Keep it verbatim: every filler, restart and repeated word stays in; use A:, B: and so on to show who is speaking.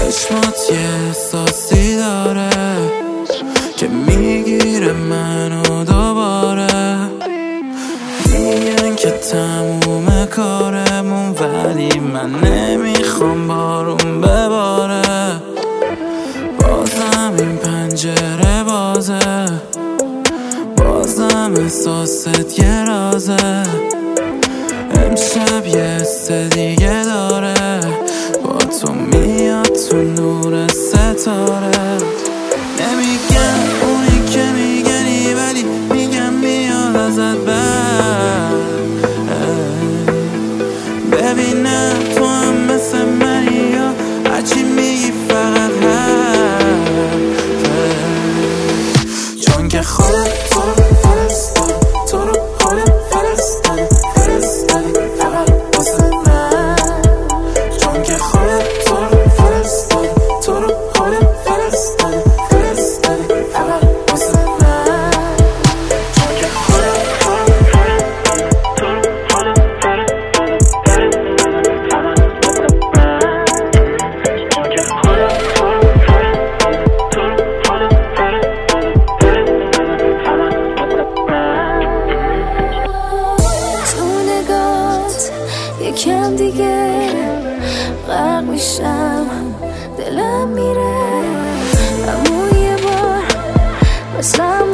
A: چشمات یه احساسی داره که میگیره منو دوباره. میگن که تموم کارمون ولی من نمیخوام بارون بباره. بازم این پنجره بازه، بازم احساست یه رازه. امشب یه حس دیگه داره، با تو میاد تو نور ستاره. نمیگم اونی که میگنی ولی میگم میاد ازت بر. ببینم تو هم مثل منی یا هرچی میگی فقط حرفه. چون که خودت تو رو فرستادی، تو رو خودت فرستادی فرستادی فقط واسه من. چون که خودت تو رو فرستادی، تو رو خودت فرستادی فرستادی فقط واسه من. چون که خودت تو رو فرستادی، تو رو خودت فرستادی فرستادی فقط واسه من. چون که خودت تو رو فرستادی، تو رو خودت فرستادی فرستادی فقط واسه من.
B: تو نگات یکم دیگه غرق میشم، دلم میره اما یه بار مثل